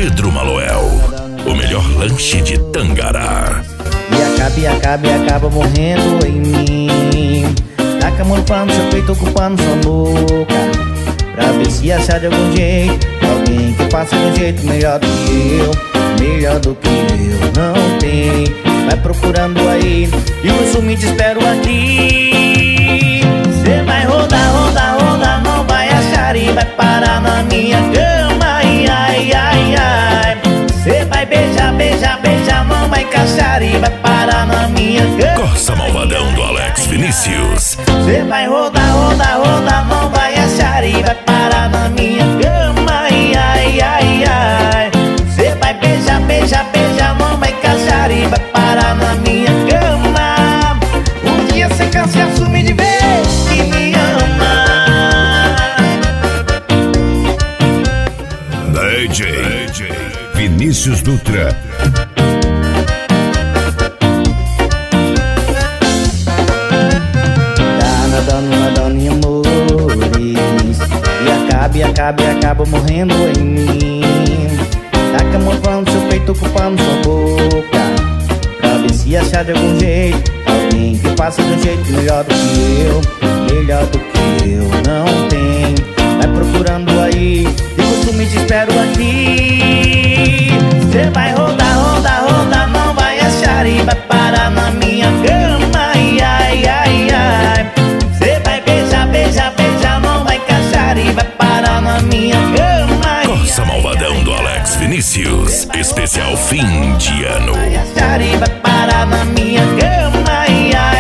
Pedro Maloel, o melhor lanche de Tangará. E acaba morrendo em mim. Taca a mão no pano, seu peito ocupando sua boca, pra ver se acha de algum jeito alguém que faça de um jeito melhor do que eu. Melhor do que eu não tem. Vai procurando aí e eu sumi, te espero aqui. Cê vai rodar, rodar, rodar, não vai achar e vai parar na minha cama. Ai, ai, ai, ai. Cê vai beijar, beijar, beijar, não vai encaixar e vai parar na minha cama. Corsa Malvadão do Alex Vinícius. Cê vai rodar, rodar, rodar, não vai achar e vai parar na minha cama. Ai, ai, ai, ai. Cê vai beijar, beijar, beijar, não vai encaixar e vai parar na minha cama. Um dia cê cansa e assume de vez que me ama. DJ Vinícius Dutra. Nadando em amores. E acaba morrendo em mim. Taca a mão no seu peito ocupando sua boca, pra ver se achar de algum jeito alguém que faça de um jeito melhor do que eu. Melhor do que eu não tem. Vai procurando aí e costume, te espero aqui. Cê vai rodar, rodar, rodar, não vai achar e vai parar na minha cama. Ai, ai, ai, ai. Cê vai beijar, beijar, beijar, não vai encaixar e vai parar na minha cama. Corsa Malvadão do Alex Vinícius, especial fim de ano. Vai achar e vai parar na minha cama. Ai, ai.